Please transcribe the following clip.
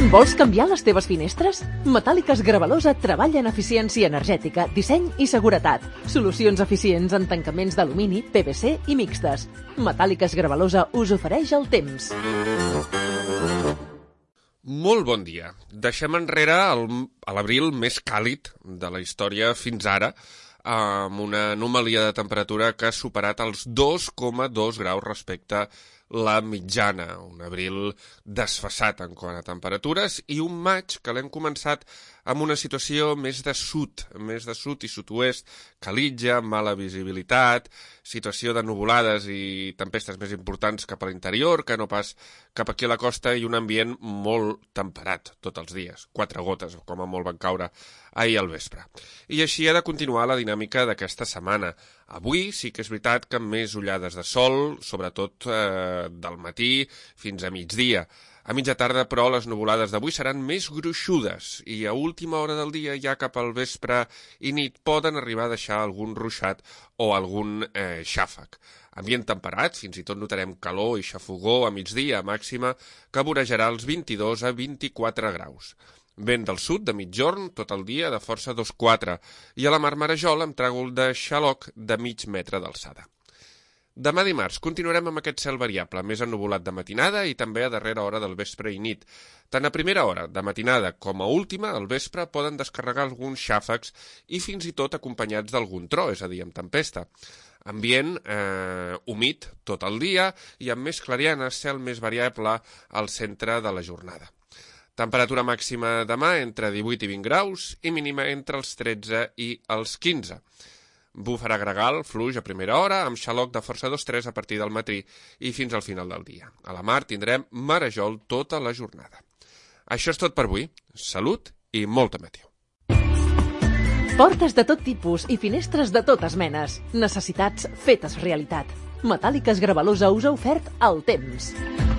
Vols canviar les teves finestres? Metàl·liques Gravalosa treballa en eficiència energètica, disseny i seguretat. Solucions eficients en tancaments d'alumini, PVC i mixtes. Metàl·liques Gravalosa us ofereix el temps. Molt bon dia. Deixem enrere l'abril més càlid de la història fins ara, amb una anomalia de temperatura que ha superat els 2,2 graus respecte la mitjana, un abril desfasat en quant a temperatures i un maig que l'hem començat amb una situació més de sud i sud-oest, calitja, mala visibilitat, situació de nuvolades i tempestes més importants cap a l'interior que no pas cap aquí a la costa i un ambient molt temperat tots els dies, 4 gotes com a molt van caure ahir al vespre. I així ha de continuar la dinàmica d'aquesta setmana. Avui sí que és veritat que amb més ullades de sol, sobretot del matí fins a migdia. A mitja tarda, però, les nuvolades d'avui seran més gruixudes i a última hora del dia, ja cap al vespre i nit, poden arribar a deixar algun ruixat o algun xàfec. Ambient temperat, fins i tot notarem calor i xafogor a migdia màxima que vorejarà els 22 a 24 graus. Vent del sud de mitjorn tot el dia de força 2,4 i a la Mar Marajol amb tràgol de xaloc de mig metre d'alçada. Demà dimarts continuarem amb aquest cel variable, més ennuvolat de matinada i també a darrera hora del vespre i nit. Tant a primera hora de matinada com a última, al vespre, poden descarregar alguns xàfecs i fins i tot acompanyats d'algun tro, és a dir, amb tempesta. Ambient humit tot el dia i amb més clariana, cel més variable al centre de la jornada. Temperatura màxima demà entre 18 i 20 graus i mínima entre els 13 i els 15. Bufarà gregal, fluix a primera hora, amb xaloc de força 2,3 a partir del matí i fins al final del dia. A la mar tindrem marejol tota la jornada. Això és tot per avui. Salut i molta meteor. Portes de tot tipus i finestres de totes menes. Necessitats fetes realitat. Metàl·liques Gravalosa us ha ofert el temps.